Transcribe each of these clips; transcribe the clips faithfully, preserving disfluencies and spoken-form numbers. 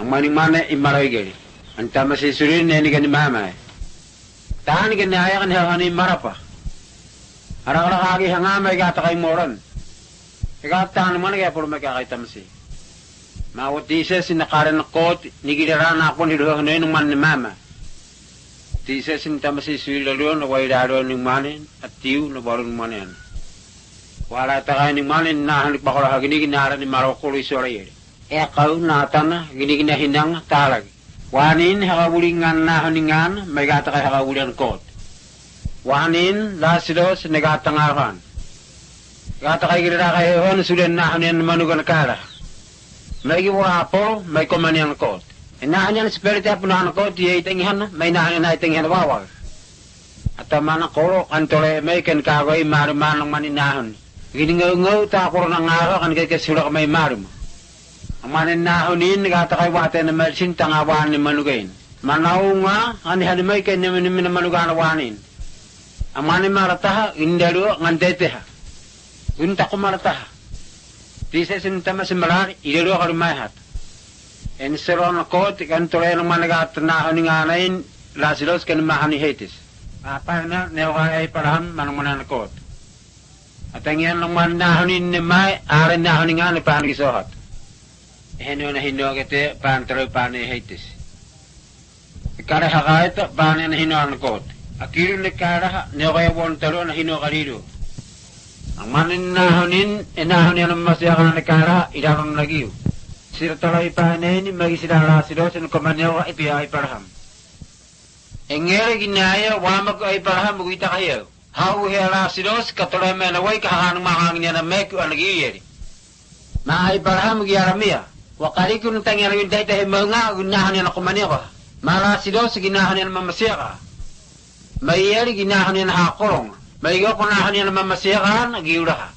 ang maning mana imaroy gari ang tama si surin ni gani mama tahan gani aya kan hangani marapa ara-ara kagi hangama igata kay moran igata naman kaya puro magkakita tamsi mawati siya sinakaran kot nigirana ako ni doon ng man ni mama tisa sin tamsi suil lalo na way daro ng manin at tiw na barong manin wala ta kay ng manin na hanik bakura hagini ginara ni maroko isore e kau na tana gini ginahinang talag wanin hakabulingan na haningan may gata kay hakabulan kot wanin lasidos negatangaran gata kay gira kay hon sulen na hanin manugan kala may giwapo may komanian kot inahan spirit apo na kot di itingihan may nahan na itingihan wawag at mana ko kantore may ken kagoy marumanang maninahon giningaw ta ko nang araw kan kay kasura may marum ang maninahonin gata kay wate na medicine tangawan ni manugain manaw nga ani hani may ken ni manugan wanin ang manin marataha indalo ngandeteha unta ko marataha tisa sintama simbalar idalo ka lumahat en seron ko tikan tore ng managat na haninganain lasilos ken mahani hetis apa na newa ay paraham manang manan ko at ang yan ng manahanin ni may aran na haningan ni pahan gisohat heno na hino kete pan tro pan hetis ikara hakait pan na hino an ko akiro ni kara newa won tro na hino kalido ang manin na hanin enahanin ang masyakan ni kara idaron lagi sira talay pahanin magisira silos en komanyo ay piyay parham engere ginaya wamag ay parham buita kayo hau hela silos katolay menaway kahanang makangnya na meku alagiyeri maay parham giaramia wakali kun tangyan yung dayta mga gunahan yan komanyo mala silos ginahan yan mamasyaka mayeri ginahan yan hakorong mayigaw kunahan yan mamasyaka nagiuraha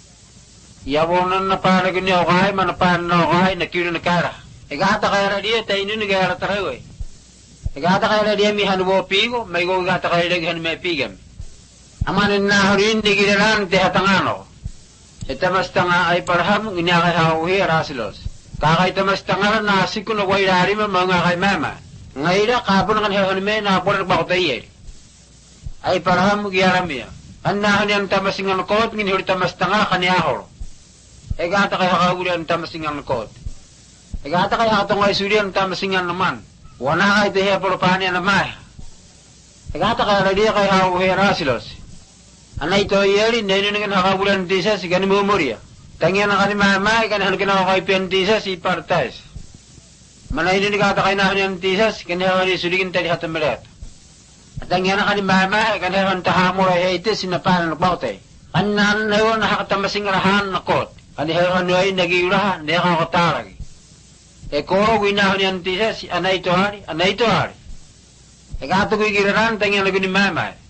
yawonan na para ganyan okay manapan na okay nakiro na kara igata kaya dia tayo ni nagara taraw eh igata kaya dia mi hanubo pigo may go igata kaya dia han may pigam amanin na rin di ginaran ti hatangano itamas tanga ay parham ginyakay hawi rasilos kakay tamas tanga na siko na way dari mga kay mama ngayra kapon kan han may na por ba ko tayo ay parham giaramiya annahan yan tamasingan ko at ginhuri tamas tanga kanyahor egata kay hakagulian tamasingan kot egata kay hatong ay sulian tamasingan naman wana kay tehe porpani namay egata kay radia kay hawera silos anay to yeri nene ngen hakagulian disa si gani memoria tangyan na kani mama kan han kina kay pentisa si partais manay ni gata kay nahan yan disa si kani hawari suligin tali hatamelat tangyan na kani mama kan han tahamura heite sinapan bakte annan nayon hakatamasingan na kot ani hewan ay nagiurahan de ka kotarag e ko winahon yan tisa si anay to hari anay to hari e gato ko giran tangyan lagu ni mama